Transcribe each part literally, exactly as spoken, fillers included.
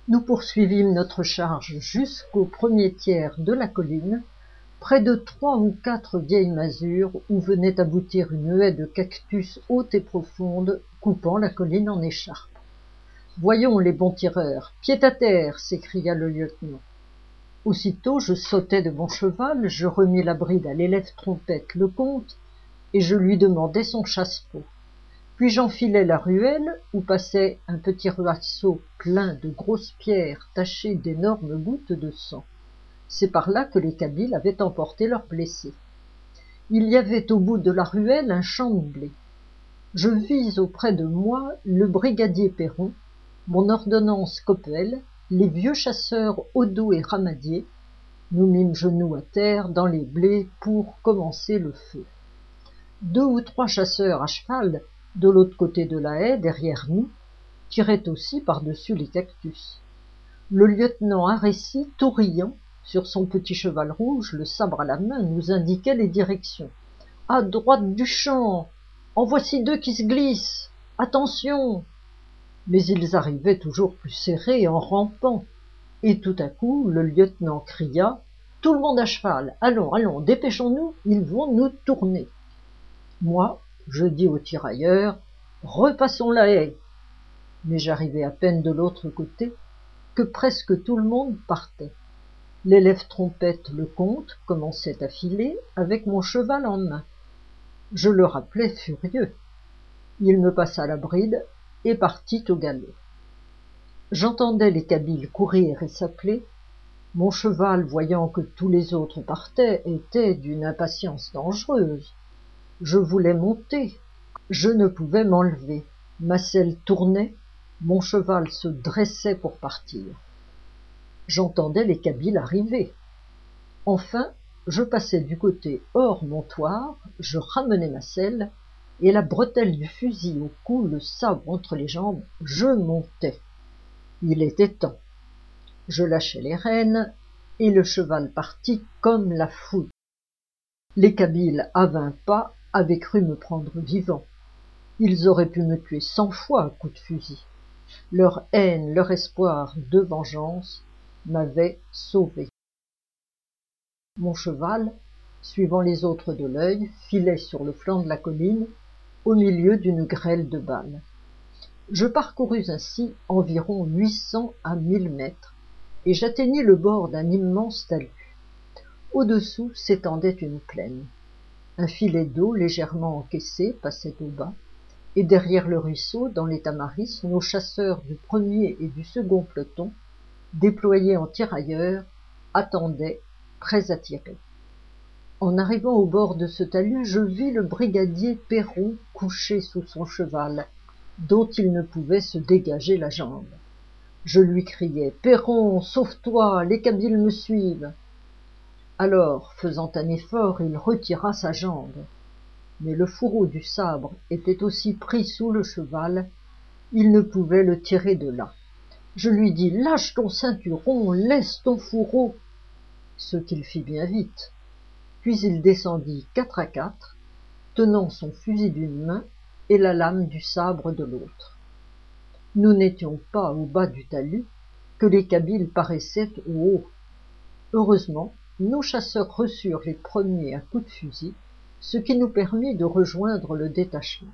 Nous poursuivîmes notre charge jusqu'au premier tiers de la colline, près de trois ou quatre vieilles masures où venait aboutir une haie de cactus haute et profonde, coupant la colline en écharpe. « Voyons les bons tireurs, pied à terre !» s'écria le lieutenant. Aussitôt je sautai de mon cheval, je remis la bride à l'élève trompette Lecomte, et je lui demandai son chasse-peau. Puis j'enfilai la ruelle où passait un petit ruisseau plein de grosses pierres tachées d'énormes gouttes de sang. C'est par là que les Kabyles avaient emporté leurs blessés. Il y avait au bout de la ruelle un champ de blé. Je vis auprès de moi le brigadier Péron, mon ordonnance Coppel, les vieux chasseurs Odo et Ramadier. Nous mîmes genoux à terre dans les blés pour commencer le feu. Deux ou trois chasseurs à cheval, de l'autre côté de la haie, derrière nous, tiraient aussi par-dessus les cactus. Le lieutenant Arécy, tout riant, sur son petit cheval rouge, le sabre à la main, nous indiquait les directions. « À droite du champ! En voici deux qui se glissent! Attention !» Mais ils arrivaient toujours plus serrés en rampant, et tout à coup le lieutenant cria « Tout le monde à cheval! Allons, allons, dépêchons-nous, ils vont nous tourner !» Moi, je dis aux tirailleurs « Repassons la haie !» Mais j'arrivai à peine de l'autre côté que presque tout le monde partait. L'élève trompette Lecomte commençait à filer avec mon cheval en main. Je le rappelai furieux. Il me passa la bride et partit au galop. J'entendais les Kabyles courir et s'appeler. Mon cheval, voyant que tous les autres partaient, était d'une impatience dangereuse. Je voulais monter. Je ne pouvais m'enlever. Ma selle tournait. Mon cheval se dressait pour partir. J'entendais les Kabyles arriver. Enfin, je passais du côté hors montoire, je ramenais ma selle, et la bretelle du fusil au cou, le sabre entre les jambes, je montais. Il était temps. Je lâchai les rênes, et le cheval partit comme la foudre. Les Kabyles, à vingt pas, avaient cru me prendre vivant. Ils auraient pu me tuer cent fois à coups de fusil. Leur haine, leur espoir de vengeance m'avaient sauvé. Mon cheval, suivant les autres de l'œil, filait sur le flanc de la colline, au milieu d'une grêle de balles. Je parcourus ainsi environ huit cents à mille mètres, et j'atteignis le bord d'un immense talus. Au-dessous s'étendait une plaine. Un filet d'eau légèrement encaissé passait au bas, et derrière le ruisseau, dans les tamaris, nos chasseurs du premier et du second peloton, déployés en tirailleurs, attendaient, prêts à tirer. En arrivant au bord de ce talus, je vis le brigadier Péron couché sous son cheval, dont il ne pouvait se dégager la jambe. Je lui criai « Péron, sauve-toi, les Kabyles me suivent !» Alors, faisant un effort, il retira sa jambe. Mais le fourreau du sabre était aussi pris sous le cheval, il ne pouvait le tirer de là. Je lui dis « Lâche ton ceinturon, laisse ton fourreau !» Ce qu'il fit bien vite. Puis il descendit quatre à quatre, tenant son fusil d'une main et la lame du sabre de l'autre. Nous n'étions pas au bas du talus, que les Kabyles paraissaient au haut. Heureusement, nos chasseurs reçurent les premiers à coups de fusil, ce qui nous permit de rejoindre le détachement.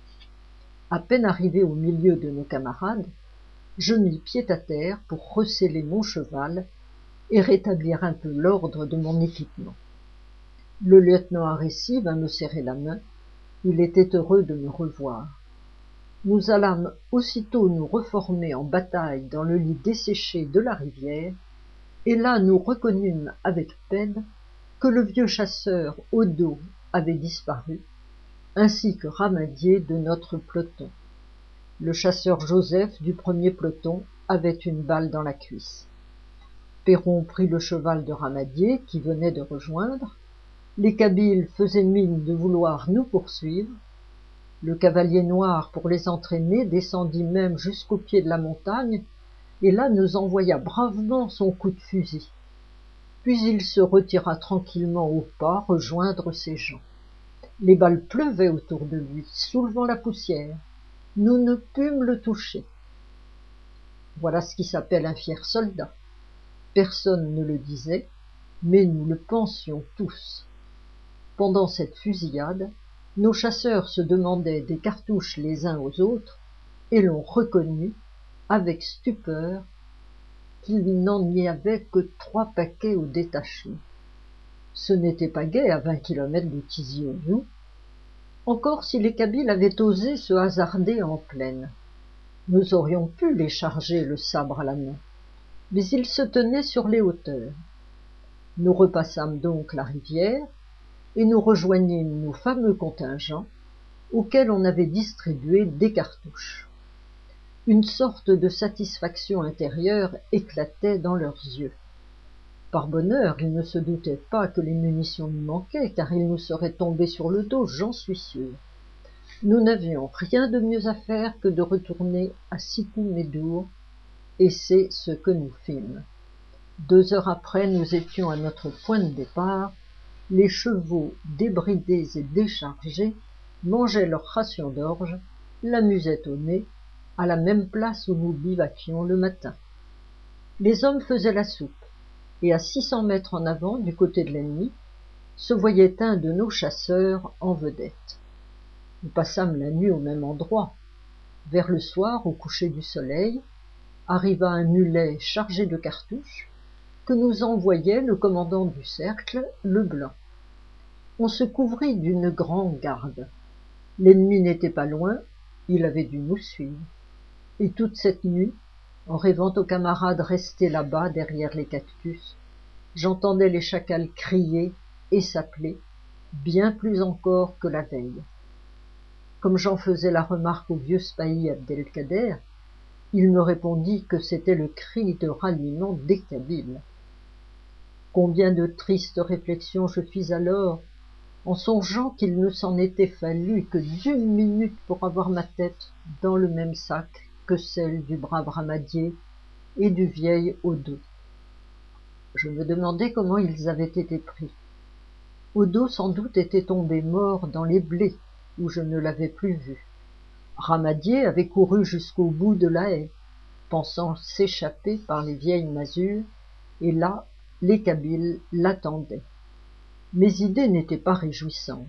À peine arrivé au milieu de nos camarades, je mis pied à terre pour resseller mon cheval et rétablir un peu l'ordre de mon équipement. Le lieutenant Arécy vint me serrer la main, il était heureux de me revoir. Nous allâmes aussitôt nous reformer en bataille dans le lit desséché de la rivière, et là nous reconnûmes avec peine que le vieux chasseur Odo avait disparu, ainsi que Ramadier de notre peloton. Le chasseur Joseph du premier peloton avait une balle dans la cuisse. Péron prit le cheval de Ramadier, qui venait de rejoindre. Les Kabyles faisaient mine de vouloir nous poursuivre. Le cavalier noir, pour les entraîner, descendit même jusqu'au pied de la montagne, et là nous envoya bravement son coup de fusil. Puis il se retira tranquillement au pas rejoindre ses gens. Les balles pleuvaient autour de lui, soulevant la poussière. Nous ne pûmes le toucher. Voilà ce qui s'appelle un fier soldat. Personne ne le disait, mais nous le pensions tous. Pendant cette fusillade, nos chasseurs se demandaient des cartouches les uns aux autres, et l'on reconnut, avec stupeur, qu'il n'en y avait que trois paquets au détachement. Ce n'était pas gai à vingt kilomètres de Tizi Ouzou, encore si les Kabyles avaient osé se hasarder en plaine. Nous aurions pu les charger le sabre à la main, mais ils se tenaient sur les hauteurs. Nous repassâmes donc la rivière, et nous rejoignîmes nos fameux contingents, auxquels on avait distribué des cartouches. Une sorte de satisfaction intérieure éclatait dans leurs yeux. Par bonheur, ils ne se doutaient pas que les munitions nous manquaient, car ils nous seraient tombés sur le dos, j'en suis sûr. Nous n'avions rien de mieux à faire que de retourner à Sikou-Médour, et c'est ce que nous fîmes. Deux heures après, nous étions à notre point de départ. Les chevaux, débridés et déchargés, mangeaient leur ration d'orge, la musette au nez, à la même place où nous bivaquions le matin. Les hommes faisaient la soupe, et à six cents mètres en avant, du côté de l'ennemi, se voyait un de nos chasseurs en vedette. Nous passâmes la nuit au même endroit. Vers le soir, au coucher du soleil, arriva un mulet chargé de cartouches, que nous envoyait le commandant du cercle, Leblanc. On se couvrit d'une grande garde. L'ennemi n'était pas loin, il avait dû nous suivre. Et toute cette nuit, en rêvant aux camarades restés là-bas derrière les cactus, j'entendais les chacals crier et s'appeler, bien plus encore que la veille. Comme j'en faisais la remarque au vieux Spahi Abdelkader, il me répondit que c'était le cri de ralliement des Kabyles. Combien de tristes réflexions je fis alors, en songeant qu'il ne s'en était fallu que d'une minute pour avoir ma tête dans le même sac que celle du brave Ramadier et du vieil Odo. Je me demandais comment ils avaient été pris. Odo sans doute était tombé mort dans les blés, où je ne l'avais plus vu. Ramadier avait couru jusqu'au bout de la haie, pensant s'échapper par les vieilles masures, et là, les Kabyles l'attendaient. Mes idées n'étaient pas réjouissantes.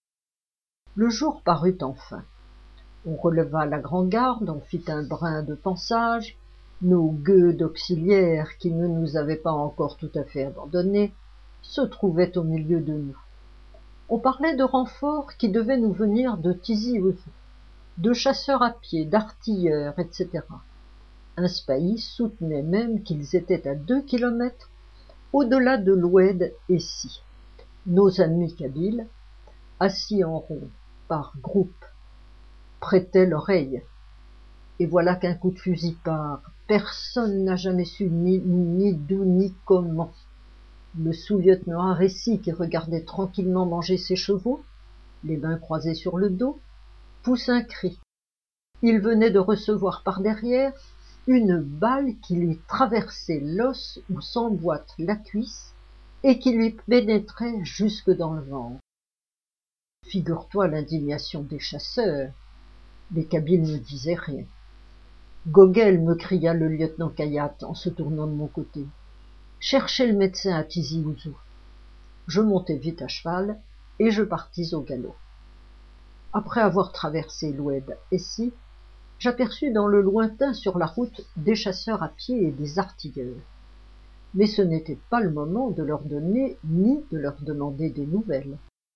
Le jour parut enfin. On releva la grand-garde, on fit un brin de pansage, nos gueux d'auxiliaires, qui ne nous avaient pas encore tout à fait abandonnés, se trouvaient au milieu de nous. On parlait de renforts qui devaient nous venir de Tizi Ouzou, de chasseurs à pied, d'artilleurs, et cetera. Un Spahi soutenait même qu'ils étaient à deux kilomètres au-delà de l'Oued et Si. Nos amis kabyles, assis en rond, par groupes, prêtaient l'oreille. Et voilà qu'un coup de fusil part. Personne n'a jamais su ni, ni d'où ni comment. Le sous-lieutenant Aressi, qui regardait tranquillement manger ses chevaux, les mains croisées sur le dos, pousse un cri. Il venait de recevoir par derrière une balle qui lui traversait l'os où s'emboîte la cuisse et qui lui pénétrait jusque dans le ventre. Figure-toi l'indignation des chasseurs. Les Kabyles ne disaient rien. Gogel, me cria le lieutenant Kayat en se tournant de mon côté. Cherchez le médecin à Tizi Ouzou. Je montai vite à cheval et je partis au galop. Après avoir traversé l'Oued et Si, j'aperçus dans le lointain sur la route des chasseurs à pied et des artilleurs. Mais ce n'était pas le moment de leur donner ni de leur demander des nouvelles.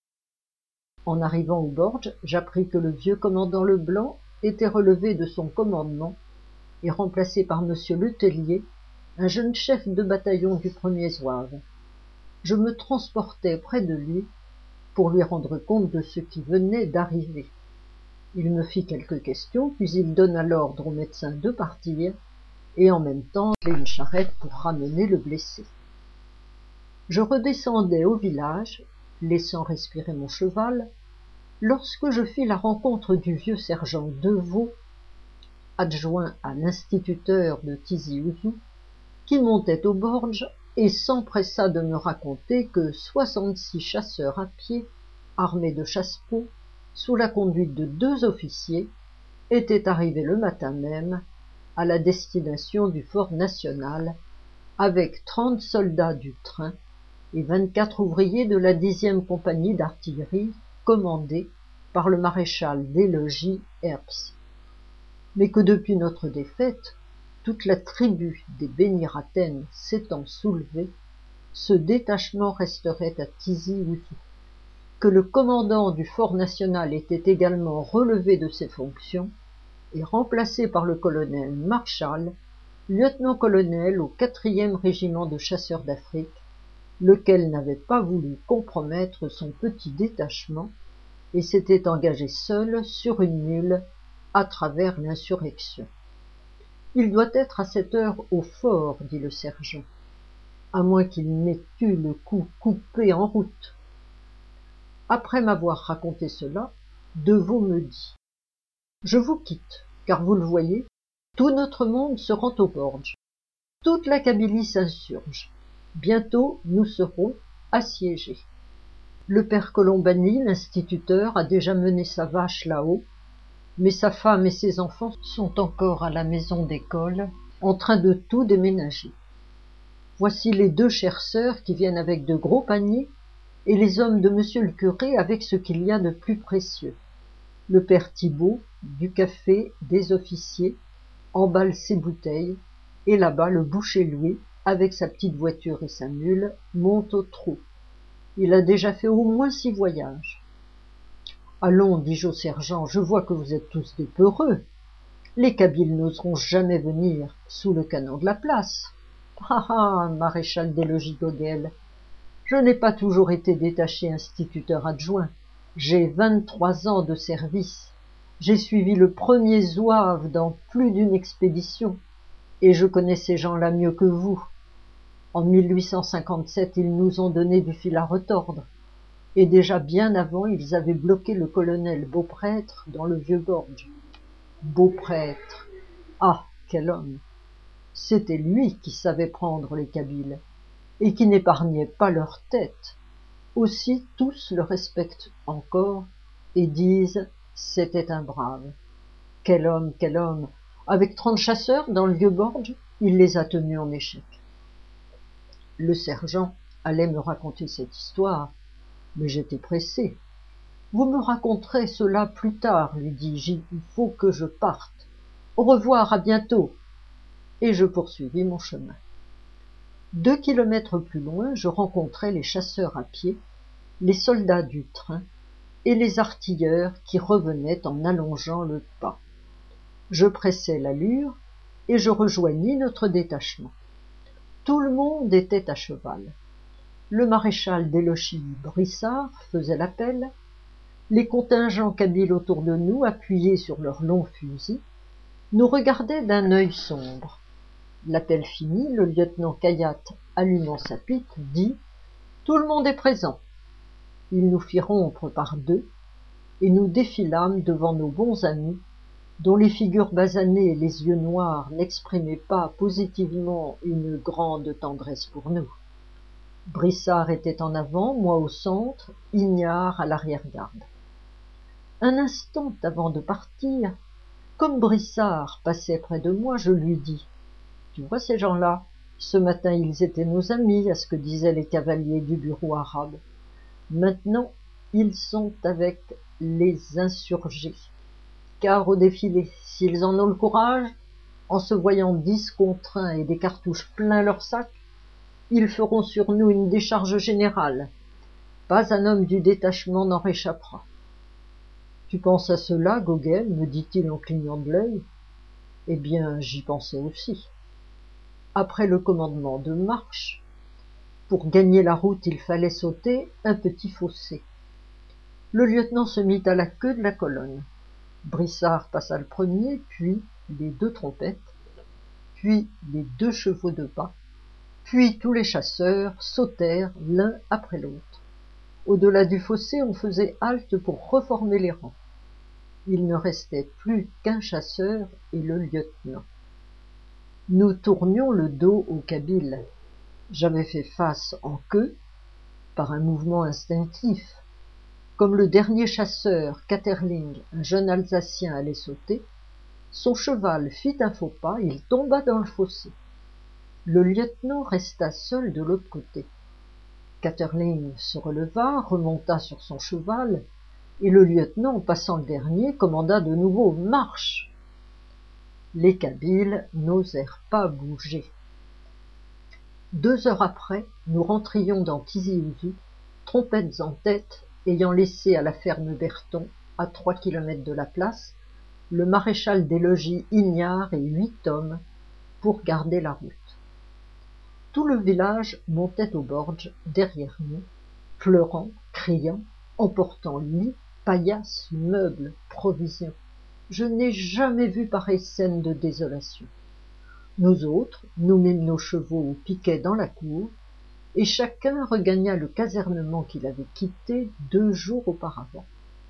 En arrivant au Borge, j'appris que le vieux commandant Leblanc était relevé de son commandement et remplacé par monsieur Letellier, un jeune chef de bataillon du premier zouave. Je me transportai près de lui pour lui rendre compte de ce qui venait d'arriver. Il me fit quelques questions, puis il donna l'ordre au médecin de partir, et en même temps une charrette pour ramener le blessé. Je redescendais au village, laissant respirer mon cheval, lorsque je fis la rencontre du vieux sergent Deveau, adjoint à l'instituteur de Tizi Ouzou, qui montait au Borge et s'empressa de me raconter que soixante-six chasseurs à pied, armés de chasse-peau, sous la conduite de deux officiers, étaient arrivés le matin même à la destination du fort national, avec trente soldats du train et vingt-quatre ouvriers de la dixième compagnie d'artillerie commandée par le maréchal des logis Herbst. Mais que depuis notre défaite, toute la tribu des Bénirathènes s'étant soulevée, ce détachement resterait à Tizi Ouzou, que le commandant du fort national était également relevé de ses fonctions et remplacé par le colonel Marshall, lieutenant-colonel au quatrième régiment de chasseurs d'Afrique, lequel n'avait pas voulu compromettre son petit détachement et s'était engagé seul sur une mule à travers l'insurrection. « Il doit être à cette heure au fort, dit le sergent, à moins qu'il n'ait eu le cou coupé en route. » Après m'avoir raconté cela, Deveau me dit « Je vous quitte, car vous le voyez, tout notre monde se rend au Borge. Toute la Kabylie s'insurge. Bientôt nous serons assiégés. Le père Colombani, l'instituteur, a déjà mené sa vache là-haut, mais sa femme et ses enfants sont encore à la maison d'école, en train de tout déménager. Voici les deux chères sœurs qui viennent avec de gros paniers, et les hommes de monsieur le curé avec ce qu'il y a de plus précieux. Le père Thibault, du café des officiers, emballe ses bouteilles, et là-bas le boucher Louis, avec sa petite voiture et sa mule, monte au trot. Il a déjà fait au moins six voyages. Allons, dis-je au sergent, je vois que vous êtes tous des peureux. Les Kabyles n'oseront jamais venir sous le canon de la place. Ah ah, maréchal des logis Gogel, je n'ai pas toujours été détaché instituteur adjoint. J'ai vingt-trois ans de service. J'ai suivi le premier zouave dans plus d'une expédition, et je connais ces gens-là mieux que vous. En mille huit cent cinquante-sept, ils nous ont donné du fil à retordre, et déjà bien avant, ils avaient bloqué le colonel Beauprêtre dans le Vieux-Borge. Beauprêtre, ah, quel homme! C'était lui qui savait prendre les Kabyles, et qui n'épargnait pas leur tête. Aussi tous le respectent encore, et disent « c'était un brave ». Quel homme, quel homme! Avec trente chasseurs dans le Vieux-Borge, il les a tenus en échec. Le sergent allait me raconter cette histoire, mais j'étais pressé. « Vous me raconterez cela plus tard, lui dis-je, il faut que je parte. Au revoir, à bientôt. » Et je poursuivis mon chemin. Deux kilomètres plus loin, je rencontrai les chasseurs à pied, les soldats du train et les artilleurs qui revenaient en allongeant le pas. Je pressai l'allure et je rejoignis notre détachement. Tout le monde était à cheval. Le maréchal des logis Brissard faisait l'appel. Les contingents kabyles autour de nous, appuyés sur leurs longs fusils, nous regardaient d'un œil sombre. L'appel fini, le lieutenant Kayat, allumant sa pipe, dit « Tout le monde est présent ». Il nous fit rompre par deux, et nous défilâmes devant nos bons amis, dont les figures basanées et les yeux noirs n'exprimaient pas positivement une grande tendresse pour nous. Brissard était en avant, moi au centre, Ignard à l'arrière-garde. Un instant avant de partir, comme Brissard passait près de moi, je lui dis « Tu vois ces gens-là, ce matin ils étaient nos amis, à ce que disaient les cavaliers du bureau arabe. Maintenant, ils sont avec les insurgés. Car au défilé, s'ils en ont le courage, en se voyant dix contre un et des cartouches plein leur sac, ils feront sur nous une décharge générale. Pas un homme du détachement n'en réchappera. » « Tu penses à cela, Gogel, me dit-il en clignant de l'œil. Eh bien, j'y pensais aussi. Après le commandement de marche, pour gagner la route, il fallait sauter un petit fossé. Le lieutenant se mit à la queue de la colonne. Brissard passa le premier, puis les deux trompettes, puis les deux chevaux de bas, puis tous les chasseurs sautèrent l'un après l'autre. Au-delà du fossé, on faisait halte pour reformer les rangs. Il ne restait plus qu'un chasseur et le lieutenant. Nous tournions le dos aux Kabyles. J'avais fait face en queue, par un mouvement instinctif. Comme le dernier chasseur, Katerling, un jeune Alsacien, allait sauter, Son cheval fit un faux pas, il tomba dans le fossé. Le lieutenant resta seul de l'autre côté. Catherline se releva, remonta sur son cheval, et le lieutenant, passant le dernier, commanda de nouveau « Marche !» Les Kabyles n'osèrent pas bouger. Deux heures après, nous rentrions dans Tizi Ouzou, trompettes en tête, ayant laissé à la ferme Berton, à trois kilomètres de la place, le maréchal des logis Ignard et huit hommes pour garder la route. Tout le village montait au Borge derrière nous, pleurant, criant, emportant lits, paillasses, meubles, provisions. Je n'ai jamais vu pareille scène de désolation. Nous autres, nous mîmes nos chevaux au piquet dans la cour, et chacun regagna le casernement qu'il avait quitté deux jours auparavant.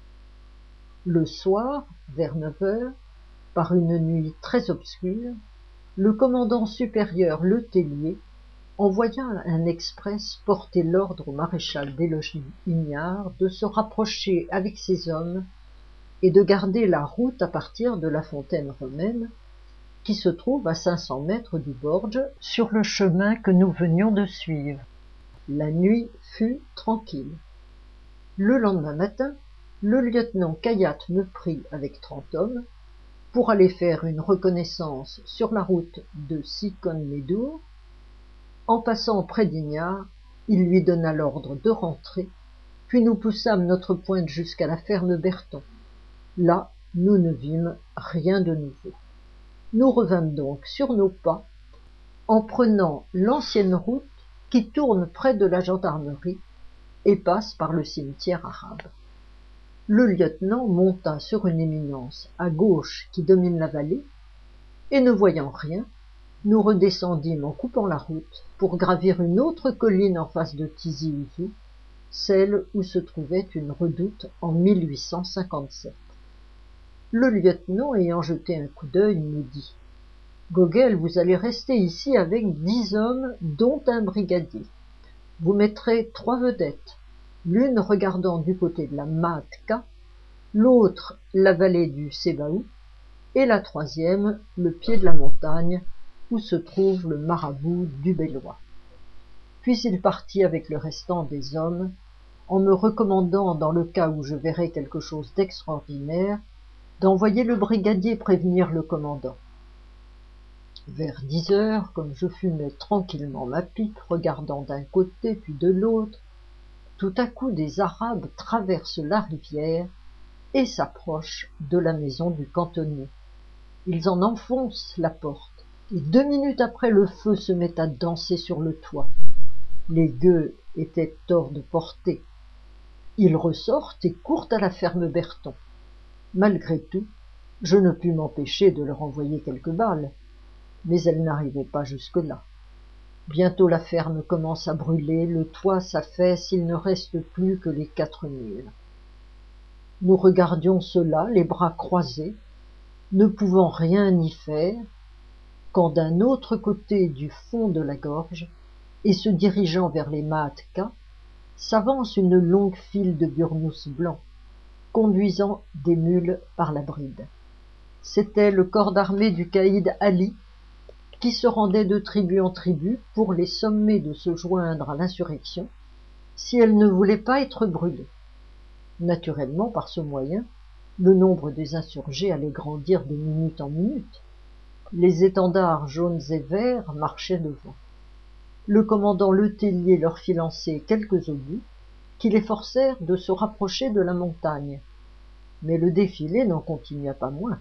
Le soir, vers neuf heures, par une nuit très obscure, le commandant supérieur Le Tellier envoya un express porter l'ordre au maréchal des logis Ignard de se rapprocher avec ses hommes et de garder la route à partir de la fontaine romaine, qui se trouve à cinq cents mètres du Borge, sur le chemin que nous venions de suivre. La nuit fut tranquille. Le lendemain matin, le lieutenant Cayatte me prit avec trente hommes pour aller faire une reconnaissance sur la route de Sicone-Médour. En passant près d'Ignard, il lui donna l'ordre de rentrer, puis nous poussâmes notre pointe jusqu'à la ferme Berton. Là, nous ne vîmes rien de nouveau. Nous revînmes donc sur nos pas, en prenant l'ancienne route qui tourne près de la gendarmerie et passe par le cimetière arabe. Le lieutenant monta sur une éminence à gauche qui domine la vallée, et ne voyant rien, nous redescendîmes en coupant la route pour gravir une autre colline en face de Tizi Ouzou, celle où se trouvait une redoute en mille huit cent cinquante-sept. Le lieutenant, ayant jeté un coup d'œil, me dit « Gogel, vous allez rester ici avec dix hommes, dont un brigadier. Vous mettrez trois vedettes, l'une regardant du côté de la Matka, l'autre la vallée du Sebaou, et la troisième le pied de la montagne, où se trouve le marabout du Bellois. » Puis il partit avec le restant des hommes, en me recommandant, dans le cas où je verrais quelque chose d'extraordinaire, d'envoyer le brigadier prévenir le commandant. Vers dix heures, comme je fumais tranquillement ma pipe, regardant d'un côté puis de l'autre, tout à coup des Arabes traversent la rivière et s'approchent de la maison du cantonnier. Ils en enfoncent la porte, et deux minutes après le feu se met à danser sur le toit. Les gueux étaient hors de portée. Ils ressortent et courent à la ferme Berton. Malgré tout, je ne pus m'empêcher de leur envoyer quelques balles, mais elles n'arrivaient pas jusque-là. Bientôt la ferme commence à brûler, le toit s'affaisse, il ne reste plus que les quatre murs. Nous regardions cela, les bras croisés, ne pouvant rien y faire, quand d'un autre côté du fond de la gorge, et se dirigeant vers les Matka, s'avance une longue file de burnous blancs, conduisant des mules par la bride. C'était le corps d'armée du caïd Ali, qui se rendait de tribu en tribu pour les sommer de se joindre à l'insurrection, si elle ne voulait pas être brûlée. Naturellement, par ce moyen, le nombre des insurgés allait grandir de minute en minute. Les étendards jaunes et verts marchaient devant. Le commandant Le Tellier leur fit lancer quelques obus, qui les forcèrent de se rapprocher de la montagne. Mais le défilé n'en continua pas moins.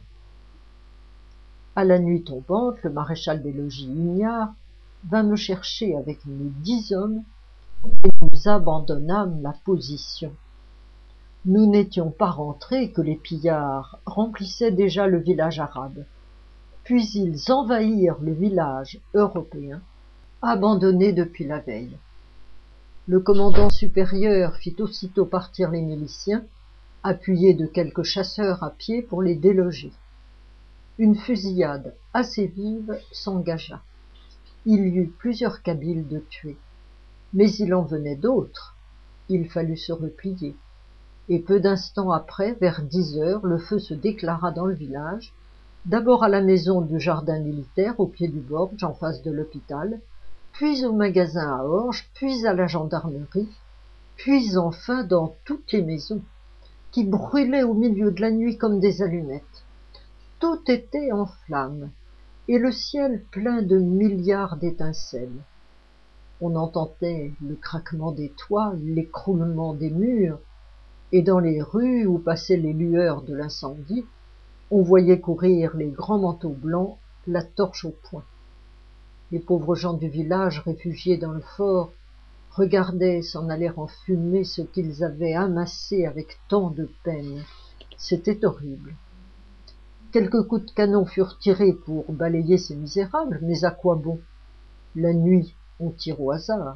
À la nuit tombante, le maréchal des logis Ignard vint me chercher avec mes dix hommes, et nous abandonnâmes la position. Nous n'étions pas rentrés que les pillards remplissaient déjà le village arabe. Puis ils envahirent le village européen, abandonné depuis la veille. Le commandant supérieur fit aussitôt partir les miliciens, appuyés de quelques chasseurs à pied pour les déloger. Une fusillade assez vive s'engagea. Il y eut plusieurs Kabyles de tués, mais il en venait d'autres. Il fallut se replier, et peu d'instants après, vers dix heures, le feu se déclara dans le village, D'abord à la maison du jardin militaire au pied du Borge, en face de l'hôpital, puis au magasin à Orge, puis à la gendarmerie, puis enfin dans toutes les maisons, qui brûlaient au milieu de la nuit comme des allumettes. Tout était en flammes, et le ciel plein de milliards d'étincelles. On entendait le craquement des toits, l'écroulement des murs, et dans les rues où passaient les lueurs de l'incendie, on voyait courir les grands manteaux blancs, la torche au poing. Les pauvres gens du village, réfugiés dans le fort, regardaient s'en aller en fumée ce qu'ils avaient amassé avec tant de peine. C'était horrible. Quelques coups de canon furent tirés pour balayer ces misérables, mais à quoi bon? La nuit, on tire au hasard.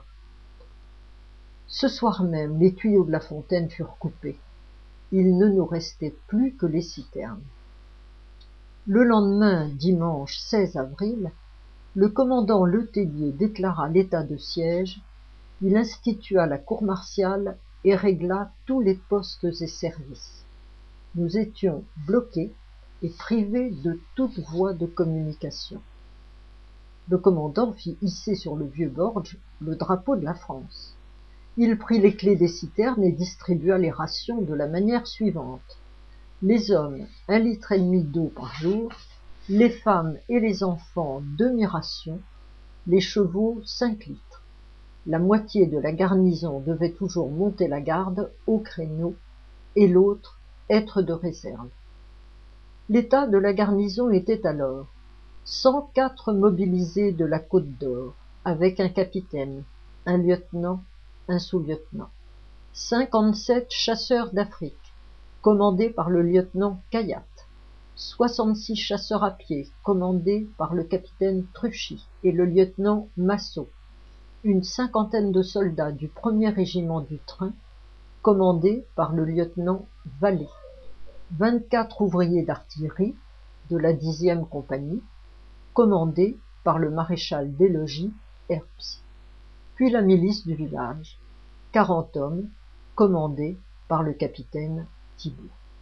Ce soir même, les tuyaux de la fontaine furent coupés. Il ne nous restait plus que les citernes. Le lendemain, dimanche seize avril, le commandant Letellier déclara l'état de siège, il institua la cour martiale et régla tous les postes et services. Nous étions bloqués et privés de toute voie de communication. Le commandant fit hisser sur le vieux Borge le drapeau de la France. Il prit les clés des citernes et distribua les rations de la manière suivante. Les hommes, un litre et demi d'eau par jour, les femmes et les enfants, demi-ration, les chevaux, cinq litres. La moitié de la garnison devait toujours monter la garde au créneau et l'autre être de réserve. L'état de la garnison était alors cent quatre mobilisés de la Côte d'Or, avec un capitaine, un lieutenant, un sous-lieutenant, cinquante-sept chasseurs d'Afrique, commandés par le lieutenant Cayatte, soixante-six chasseurs à pied, commandés par le capitaine Truchy et le lieutenant Massot, une cinquantaine de soldats du premier régiment du train, commandés par le lieutenant Vallée, vingt-quatre ouvriers d'artillerie de la dixième compagnie, commandés par le maréchal des logis Herbst, puis la milice du village, quarante hommes, commandés par le capitaine Thibault.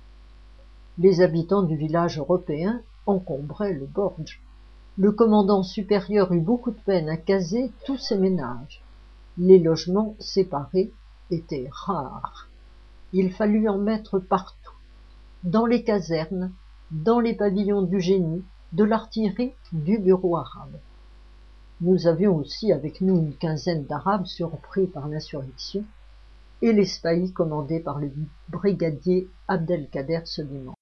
Les habitants du village européen encombraient le Borge. Le commandant supérieur eut beaucoup de peine à caser tous ces ménages. Les logements séparés étaient rares. Il fallut en mettre partout, dans les casernes, dans les pavillons du génie, de l'artillerie, du bureau arabe. Nous avions aussi avec nous une quinzaine d'Arabes surpris par l'insurrection et les spahis commandés par le brigadier Abdelkader Soliman.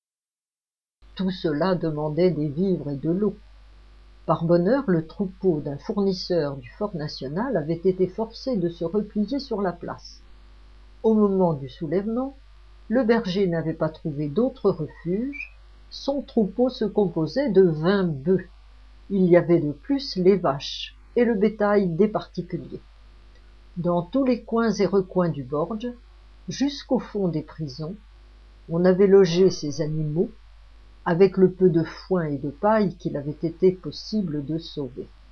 Tout cela demandait des vivres et de l'eau. Par bonheur, le troupeau d'un fournisseur du Fort National avait été forcé de se replier sur la place. Au moment du soulèvement, le berger n'avait pas trouvé d'autre refuge, son troupeau se composait de vingt bœufs. Il y avait de plus les vaches et le bétail des particuliers. Dans tous les coins et recoins du Borge, jusqu'au fond des prisons, on avait logé ces animaux avec le peu de foin et de paille qu'il avait été possible de sauver.